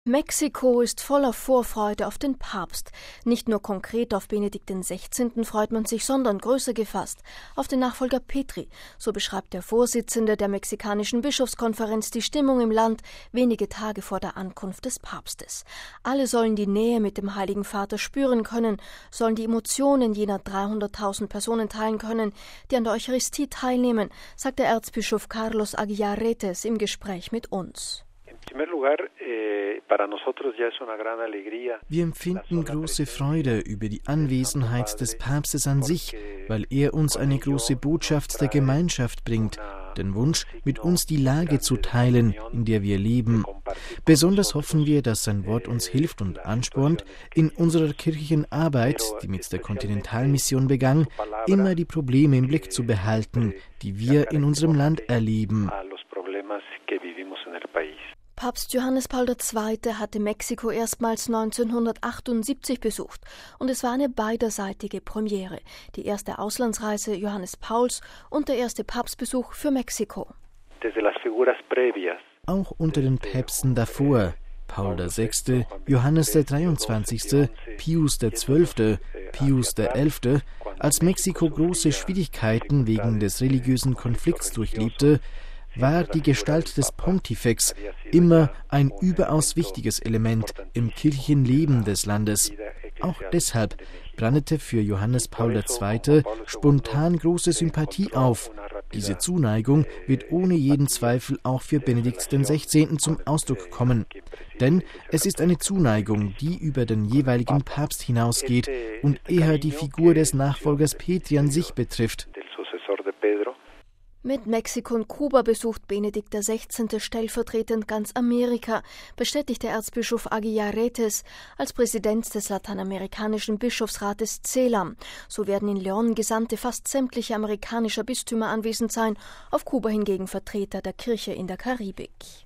Mexiko ist voller Vorfreude auf den Papst. Nicht nur konkret auf Benedikt XVI. Freut man sich, sondern größer gefasst auf den Nachfolger Petri. So beschreibt der Vorsitzende der mexikanischen Bischofskonferenz die Stimmung im Land wenige Tage vor der Ankunft des Papstes. Alle sollen die Nähe mit dem Heiligen Vater spüren können, sollen die Emotionen jener 300.000 Personen teilen können, die an der Eucharistie teilnehmen, sagt der Erzbischof Carlos Aguilar Retes im Gespräch mit uns. Wir empfinden große Freude über die Anwesenheit des Papstes an sich, weil er uns eine große Botschaft der Gemeinschaft bringt, den Wunsch, mit uns die Lage zu teilen, in der wir leben. Besonders hoffen wir, dass sein Wort uns hilft und anspornt, in unserer kirchlichen Arbeit, die mit der Kontinentalmission begann, immer die Probleme im Blick zu behalten, die wir in unserem Land erleben. Papst Johannes Paul II. Hatte Mexiko erstmals 1978 besucht und es war eine beiderseitige Premiere. Die erste Auslandsreise Johannes Pauls und der erste Papstbesuch für Mexiko. Auch unter den Päpsten davor, Paul VI., Johannes der 23., Pius XII., Pius XI., als Mexiko große Schwierigkeiten wegen des religiösen Konflikts durchlebte, war die Gestalt des Pontifex immer ein überaus wichtiges Element im kirchlichen Leben des Landes. Auch deshalb brandete für Johannes Paul II. Spontan große Sympathie auf. Diese Zuneigung wird ohne jeden Zweifel auch für Benedikt XVI. Zum Ausdruck kommen. Denn es ist eine Zuneigung, die über den jeweiligen Papst hinausgeht und eher die Figur des Nachfolgers Petri an sich betrifft. Mit Mexiko und Kuba besucht Benedikt XVI. Stellvertretend ganz Amerika, bestätigte Erzbischof Aguilar Retes als Präsident des lateinamerikanischen Bischofsrates CELAM. So werden in León Gesandte fast sämtlicher amerikanischer Bistümer anwesend sein, auf Kuba hingegen Vertreter der Kirche in der Karibik.